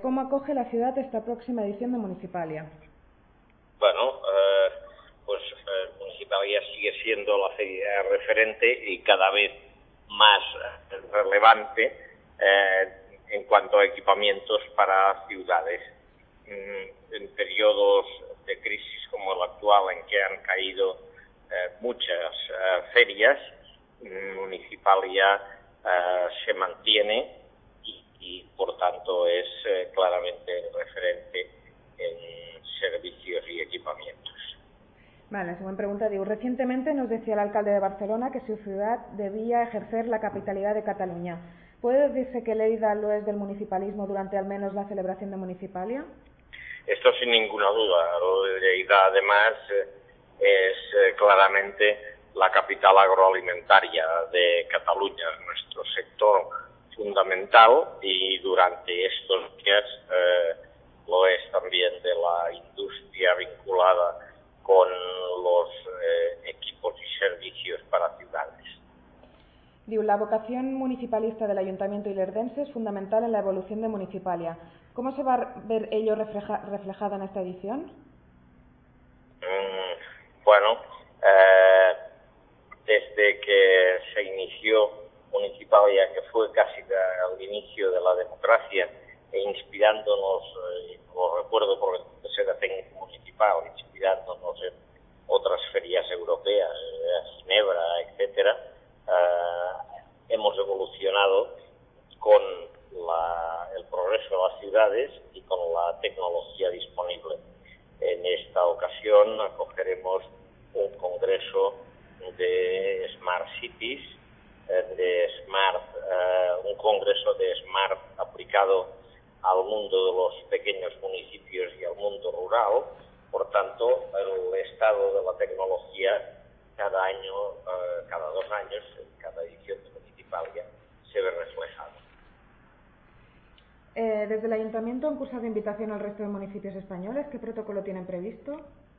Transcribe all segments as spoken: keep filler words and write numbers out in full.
cómo acoge la ciudad esta próxima edición de Municipalia. Bueno, eh, pues eh, Municipalia sigue siendo la feria referente y cada vez más eh, relevante eh, en cuanto a equipamientos para ciudades. Mm, en periodos de crisis como el actual, en que han caído eh, muchas eh, ferias, Municipalia eh, se mantiene y, y por tanto es eh, claramente referente en servicios y equipamientos. Vale, segunda pregunta, digo, recientemente nos decía el alcalde de Barcelona que su ciudad debía ejercer la capitalidad de Cataluña. ¿Puede decirse que Lleida lo es del municipalismo durante al menos la celebración de Municipalia? Esto sin ninguna duda. Lo de Lleida, además, eh, es eh, claramente la capital agroalimentaria de Cataluña, nuestro sector fundamental, y durante estos días eh, lo es también de la industria vinculada con los eh, equipos y servicios para ciudades. Digo, la vocación municipalista del Ayuntamiento ilerdense es fundamental en la evolución de Municipalia. ¿Cómo se va a ver ello refleja, reflejado en esta edición? Mm, bueno, eh, desde que se inició Municipalia, que fue casi al inicio de la democracia, e inspirándonos, eh, lo recuerdo porque era técnico municipal, inspirándonos en otras ferias europeas, eh, Ginebra, etcétera, eh, hemos evolucionado con la, el progreso de las ciudades y con la tecnología disponible. En esta ocasión acogeremos un congreso de Smart Cities, de Smart, uh, un congreso de Smart aplicado al mundo de los pequeños municipios y al mundo rural. Por tanto, el estado de la tecnología cada año, uh, cada dos años, en cada edición de Municipalia, se ve reflejado. Eh, desde el Ayuntamiento han cursado invitación al resto de municipios españoles. ¿Qué protocolo tienen previsto?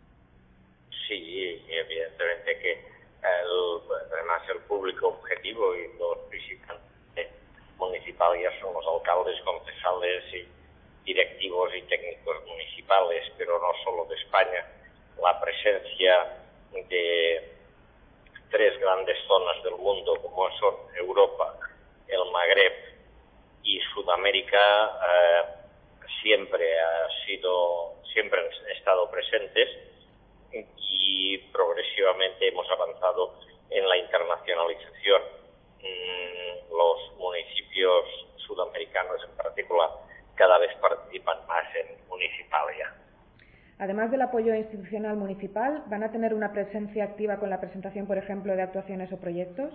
Sí, evidentemente que el, además el público objetivo y los visitantes municipales son los alcaldes, concejales y directivos y técnicos municipales, pero no solo de España. La presencia de tres grandes zonas del mundo, como son Europa, el Magreb y Sudamérica, eh, siempre ha sido, siempre han estado presentes, y progresivamente hemos avanzado en la internacionalización. Los municipios sudamericanos en particular cada vez participan más en Municipalia. Además del apoyo institucional municipal, ¿van a tener una presencia activa con la presentación, por ejemplo, de actuaciones o proyectos?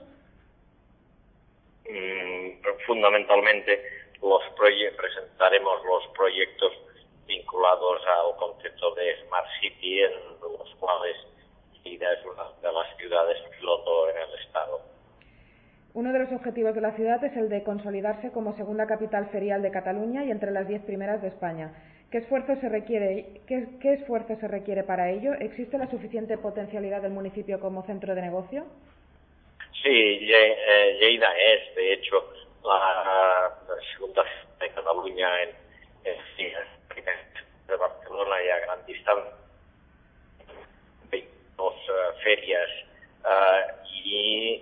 Mm, fundamentalmente los proye- presentaremos los proyectos vinculados al concepto de Smart City, en los cuales Lleida es una de las ciudades piloto en el Estado. Uno de los objetivos de la ciudad es el de consolidarse como segunda capital ferial de Cataluña y entre las diez primeras de España. ¿Qué esfuerzo se requiere, qué, qué esfuerzo se requiere para ello? ¿Existe la suficiente potencialidad del municipio como centro de negocio? Sí, Lleida es, de hecho, la, la segunda ciudad de Cataluña en, en, de Barcelona y a gran distancia. Dos uh, ferias uh, y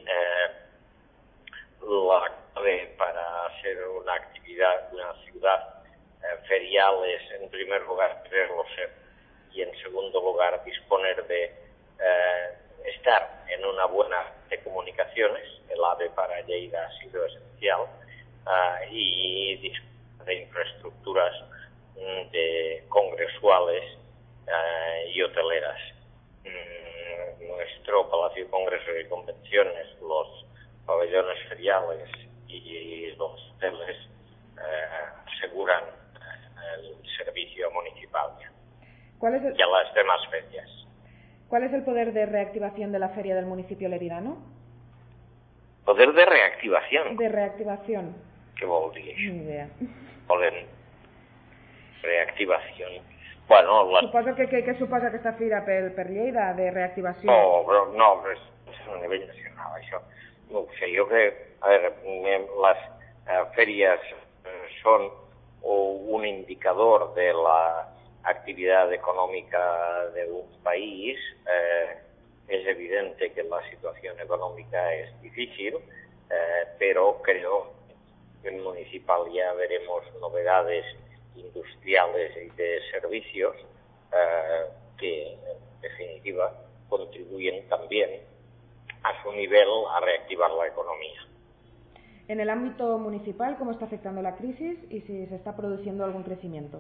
uh, la clave para hacer una actividad, una ciudad uh, ferial es, en primer lugar, quererlo ser, y en segundo lugar, disponer de uh, estar en una buena de comunicaciones. El AVE para Lleida ha sido esencial, uh, y disponer de infraestructuras um, de congresuales uh, y hoteleras. Nuestro Palacio de Congresos y Convenciones, los pabellones feriales y los hoteles eh, aseguran el servicio municipal ¿Cuál es el... y a las demás ferias. ¿Cuál es el poder de reactivación de la feria del municipio leridano? ¿Poder de reactivación? De reactivación. Què vol dir això? Ni idea. Poder reactivación. Bueno, la... Suposo que, que, que suposa aquesta fira per, per Lleida, de reactivació. No, però no, però és, és a nivell nacional, això. No ho sé, jo crec, a veure, les eh, fèries eh, són un un indicador de la actividad económica de un país. Eh, es evidente que la situación económica es difícil, eh, pero creo que en municipal ya veremos novedades industriales y de servicios eh, que, en definitiva, contribuyen también a su nivel a reactivar la economía. En el ámbito municipal, ¿cómo está afectando la crisis y si se está produciendo algún crecimiento?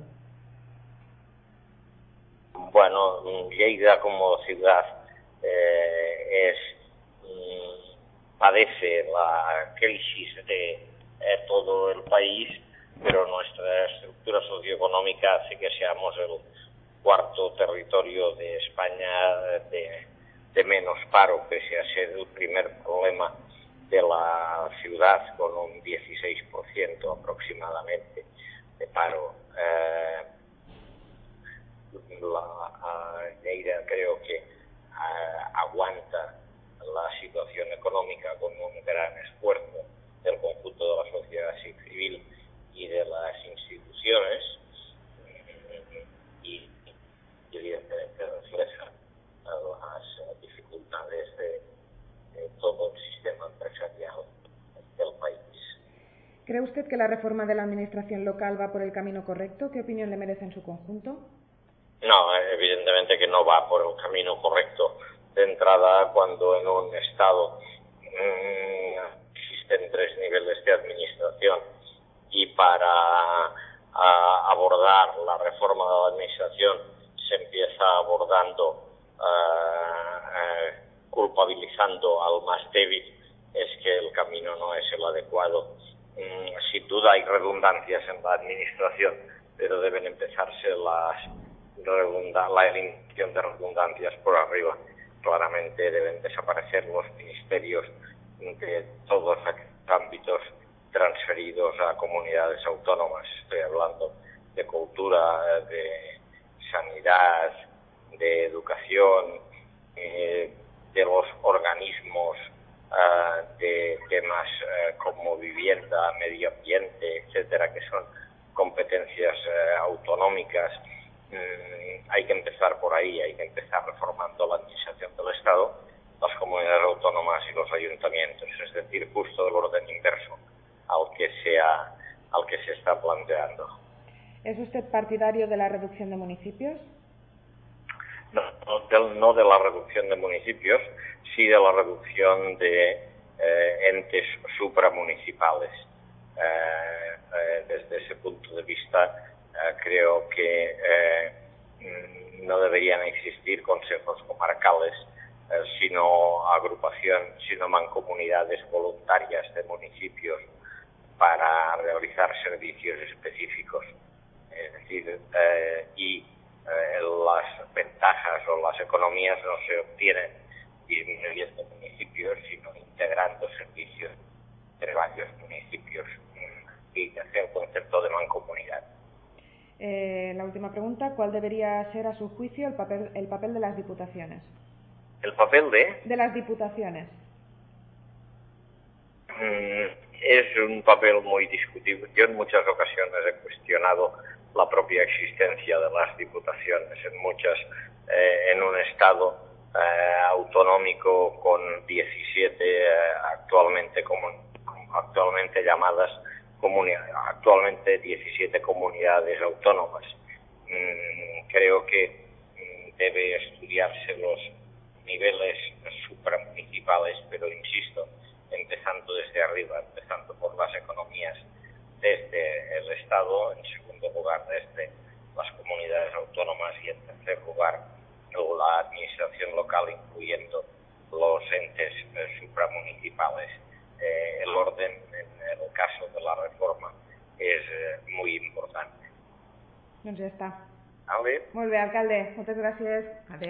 Bueno, Lleida como ciudad eh, es mm, padece la crisis de eh, todo el país, pero nuestra estructura socioeconómica hace que seamos el cuarto territorio de España de, de menos paro, pese a ser el primer problema de la ciudad, con un dieciséis por ciento aproximadamente de paro. Eh, la Lleida creo que uh, aguanta la situación económica con un gran esfuerzo del conjunto de la sociedad civil y de las instituciones, y evidentemente refleja las dificultades de, de todo el sistema empresarial del país. ¿Cree usted que la reforma de la administración local va por el camino correcto? ¿Qué opinión le merece en su conjunto? No, evidentemente que no va por el camino correcto. De entrada, cuando en un Estado mmm, existen tres niveles de administración y para a, abordar la reforma de la administración se empieza abordando uh, uh, culpabilizando al más débil, es que el camino no es el adecuado. Mm, sin duda hay redundancias en la administración, pero deben empezarse las redunda, la eliminación de redundancias por arriba. Claramente deben desaparecer los ministerios de todos aquellos ámbitos transferidos a comunidades autónomas. Estoy hablando de cultura, de sanidad, de educación, eh, de los organismos uh, de temas uh, como vivienda, medio ambiente, etcétera, que son competencias uh, autonómicas. Mm, hay que empezar por ahí, hay que empezar reformando la administración del Estado, las comunidades autónomas y los ayuntamientos, es decir, justo el orden inverso al que se ha, al que se está planteando. ¿Es usted partidario de la reducción de municipios? No, no, de, no de la reducción de municipios, sí de la reducción de eh, entes supramunicipales. Eh, eh, desde ese punto de vista, eh, creo que eh, no deberían existir consejos comarcales, eh, sino agrupación, sino mancomunidades voluntarias de municipios para realizar servicios específicos. Es decir, eh, y eh, las ventajas o las economías no se obtienen disminuyendo municipios, sino integrando servicios entre varios municipios y hacer el concepto de mancomunidad. Eh, la última pregunta, ¿cuál debería ser a su juicio el papel, el papel de las diputaciones? ¿El papel de? De las diputaciones. Mm, es un papel muy discutible. Yo en muchas ocasiones he cuestionado la propia existencia de las diputaciones en muchas, eh, en un estado eh, autonómico con diecisiete eh, actualmente como, actualmente llamadas comunidades, actualmente diecisiete comunidades autónomas. Mm, creo que mm, debe estudiarse los niveles supramunicipales, pero insisto, empezando desde arriba, empezando por las economías desde el Estado, en segundo lugar desde las comunidades autónomas y en tercer lugar la administración local, incluyendo los entes eh, supramunicipals. Eh, el orden, en el caso de la reforma, és eh, muy importante. Doncs ja està. Vale. Molt bé, alcalde. Moltes gràcies. Adéu.